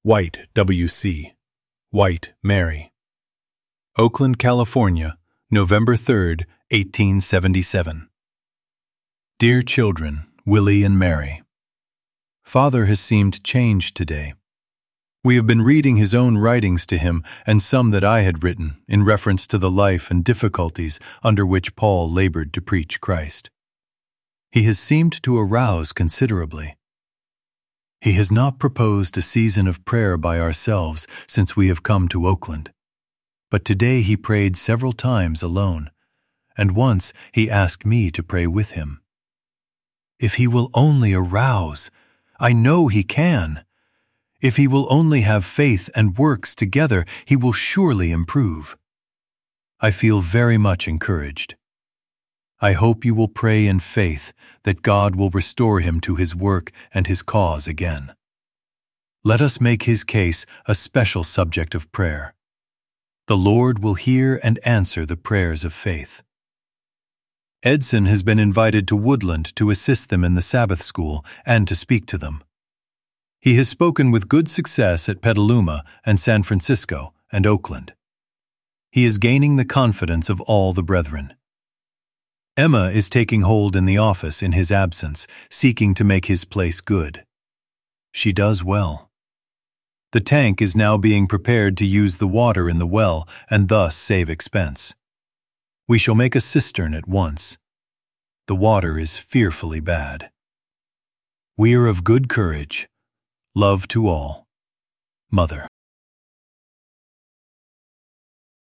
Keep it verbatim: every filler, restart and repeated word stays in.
White, W C White, Mary. Oakland, California, November third, eighteen seventy-seven. Dear children, Willie and Mary. Father has seemed changed today. We have been reading his own writings to him and some that I had written in reference to the life and difficulties under which Paul labored to preach Christ. He has seemed to arouse considerably. He has not proposed a season of prayer by ourselves since we have come to Oakland, but today he prayed several times alone, and once he asked me to pray with him. If he will only arouse, I know he can. If he will only have faith and works together, he will surely improve. I feel very much encouraged. I hope you will pray in faith that God will restore him to his work and his cause again. Let us make his case a special subject of prayer. The Lord will hear and answer the prayers of faith. Edson has been invited to Woodland to assist them in the Sabbath school and to speak to them. He has spoken with good success at Petaluma and San Francisco and Oakland. He is gaining the confidence of all the brethren. Emma is taking hold in the office in his absence, seeking to make his place good. She does well. The tank is now being prepared to use the water in the well and thus save expense. We shall make a cistern at once. The water is fearfully bad. We are of good courage. Love to all. Mother.